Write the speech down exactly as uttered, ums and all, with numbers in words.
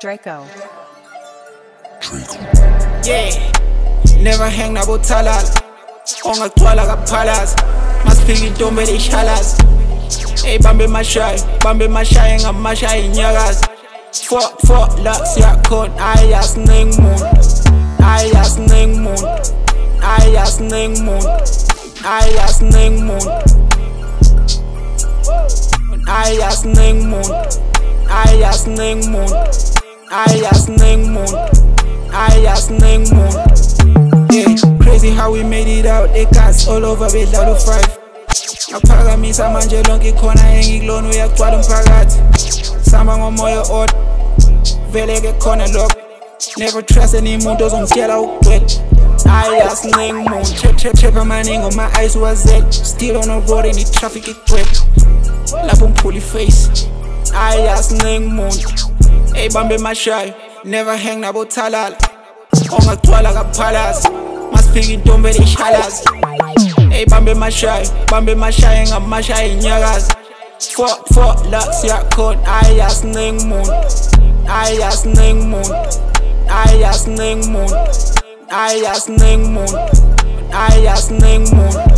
Draco. Yeah, never hang nabo talala ongagcwala kaphalaza masifika intombi elishalaza hey bambe mashayi bambe mashayi ngamashayi inyakaza fo fo la siyakhona ayasinengi umuntu ayasinengi umuntu ayasinengi umuntu ayasinengi umuntu ayasinengi umuntu ayasinengi umuntu ayasinengi umuntu ayasinengi umuntu. Yeah, crazy how we made it out. They cats all over bedlala five. Ngaphakamisa manje lonke khona engilona uyagcwala umphakathi. Samba ngomoya odd vele ke khona lokho. Never trust any muntu ozongitshela ukugcwele. Ayasinengi umuntu chep chep chep amaningi on my eyes was it. Still on the road in the traffic igcwele. Lapho ngiphula iface. Ayasinengi umuntu. Hey bambe mashayi never hang nabo talala ongagcwala kaphalaza masifika intombi elishalaza hey bambe mashayi bambe mashayi ngamashayi inyakaza fo fo la siyakhona ayasinengi umuntu ayasinengi umuntu ayasinengi umuntu ayasinengi umuntu ayasinengi umuntu.